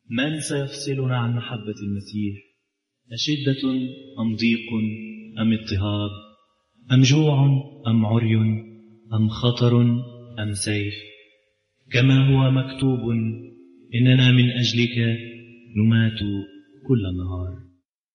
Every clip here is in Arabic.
من سيفصلنا عن محبة المسيح؟ أشدة أم ضيق أم اضطهاد أم جوع أم عري أم خطر أم سيف؟ كما هو مكتوب إننا من أجلك نمات كل النهار.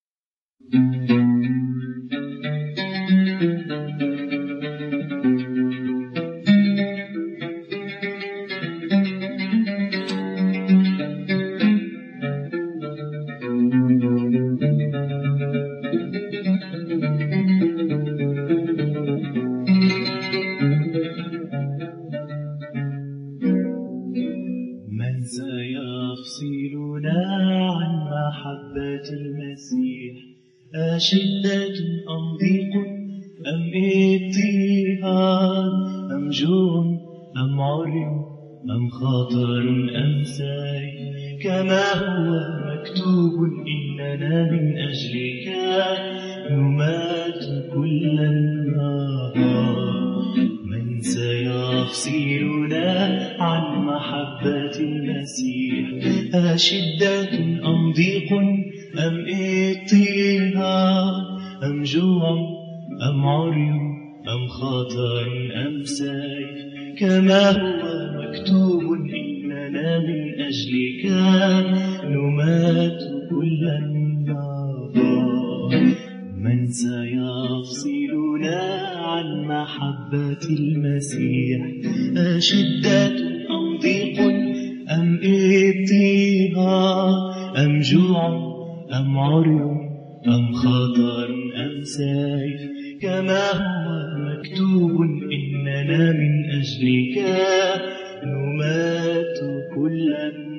من سيفصلنا عن محبة المسيح؟ أشدة أم ضيق أم اضطهاد أم جوع أم عري أم خطر أم سيف؟ كما هو مكتوب إننا من أجلك نمات كل النهار. من سيفصلنا عن محبة المسيح؟ أشدة أم ضيق أم اضطهاد أم جوع أم عري أم خطر أم سيف؟ كما هو مكتوب إننا من أجلك نمات كل النهار. من سيفصلنا عن محبة المسيح؟ أشدة أم ضيق أم اضطهاد أم جوع أم عري أم خطر أم سيف؟ كما هو مكتوب إننا من أجلك نمات كل